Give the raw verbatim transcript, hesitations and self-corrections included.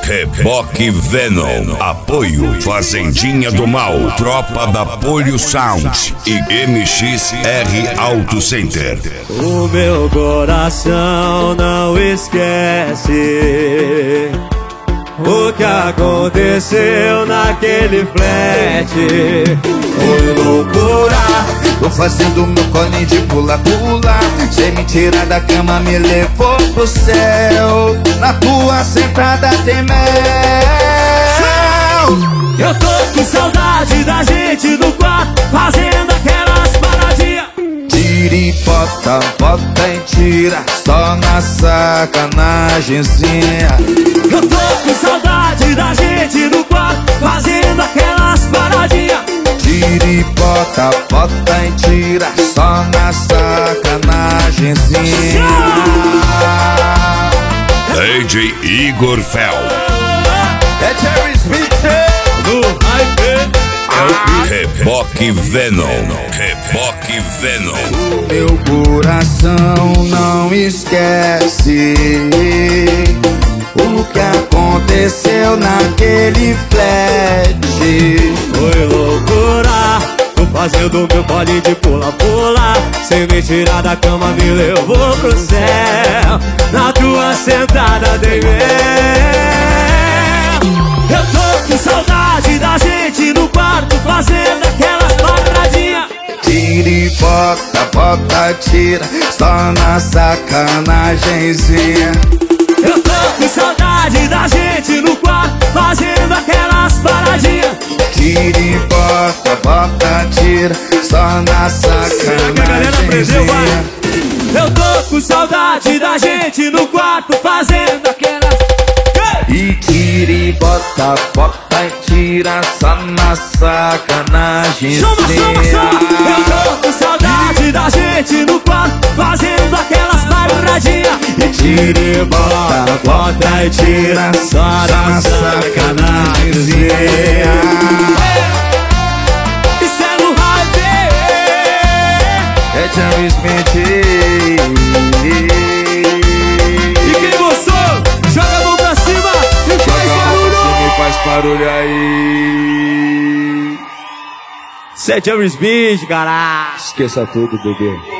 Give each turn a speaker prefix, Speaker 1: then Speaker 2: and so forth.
Speaker 1: Reboque Venom. Apoio Fazendinha do Mal, Tropa da Polio Sound e M X R Auto Center.
Speaker 2: O meu coração não esquece o que aconteceu naquele flat.
Speaker 3: Foi loucura, tô fazendo meu colinho de pula-pula. Cê me tira da cama, me levou pro céu. Na tua sentada tem mel.
Speaker 2: Eu tô com saudade da gente no quarto, fazendo aquelas paradinhas.
Speaker 3: Tira e bota, bota e tira, só na sacanagemzinha.
Speaker 2: Eu tô com saudade da gente no quarto, fazendo aquelas paradinhas.
Speaker 3: Tira e bota, bota e tira, só na sacanagemzinha.
Speaker 1: D J Igor Fel.
Speaker 3: É Jerry Smith
Speaker 2: No hype.
Speaker 1: Reboque Venom. Reboque Venom.
Speaker 3: Meu coração não esquece o que aconteceu naquele flat.
Speaker 2: Foi loucura, tô fazendo meu baile de pula-pula. Sem me tirar da cama, me levou pro céu. Na tua sentada dei mel. Eu tô com saudade da gente no quarto, fazendo aquelas paradinhas.
Speaker 3: Tira e bota, bota, tira, só na sacanagemzinha.
Speaker 2: Eu tô com saudade da gente no quarto, fazendo aquelas paradinhas.
Speaker 3: Tira e bota, bota, tira, só na sacanagemzinha.
Speaker 2: Eu tô com saudade da gente no quarto, fazendo aquelas.
Speaker 3: E tira e bota, bota e tira, só na sacanagemzinha.
Speaker 2: Chama, chama, chama. Eu tô com saudade da gente no quarto, fazendo aquelas paradinhas. E tira e bota, bota e tira, só na sacanagemzinha. Isso é no hype.
Speaker 3: É Jerry Smith.
Speaker 2: E quem gostou, joga a mão pra cima e faz barulho.
Speaker 3: Faz barulho aí.
Speaker 2: Isso é Jerry Smith, cara.
Speaker 3: Esqueça tudo, bebê.